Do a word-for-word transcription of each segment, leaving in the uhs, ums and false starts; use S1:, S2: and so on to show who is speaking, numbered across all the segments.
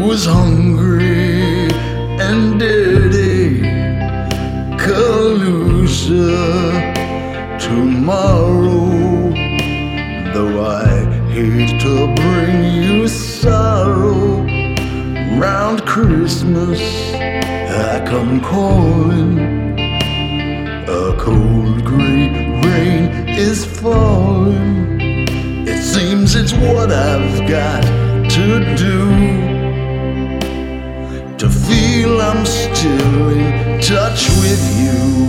S1: was hungry and dirty, Calusa tomorrow. Though I hate to bring you sorrow, round Christmas I come calling. A cold grey rain is falling. It seems it's what I've got to do to feel I'm still in touch with you.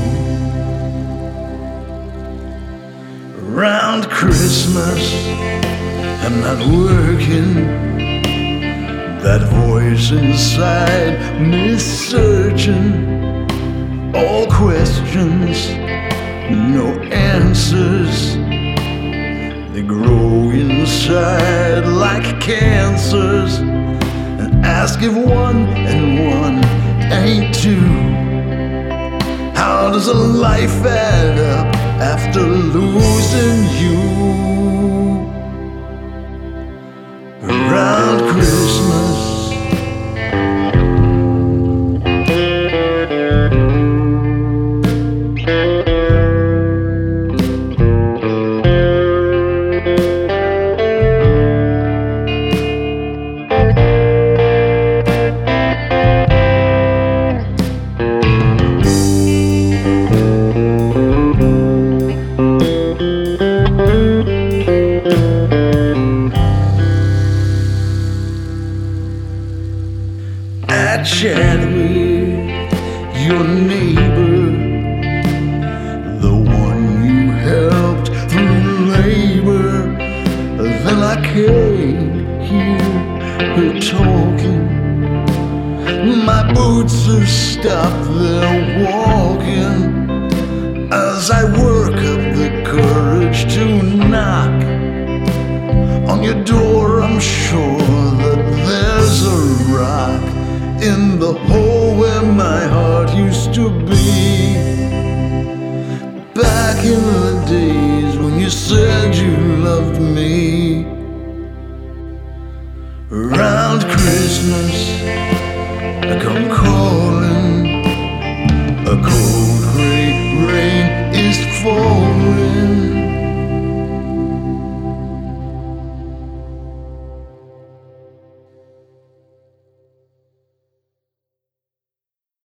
S1: Round Christmas I'm not working. That voice inside me searching. All questions, no answers. They grow inside like cancers, and ask if one and one ain't two. How does a life add up after losing you? Around Christmas I chat with your neighbor, the one you helped through labor. Then I can't hear her talking. My boots have stopped their walking as I work up the courage to knock on your door. I'm sure that there's a rock in the hole where my heart used to be. Back in the days when you said you loved me. Around Christmas I come calling.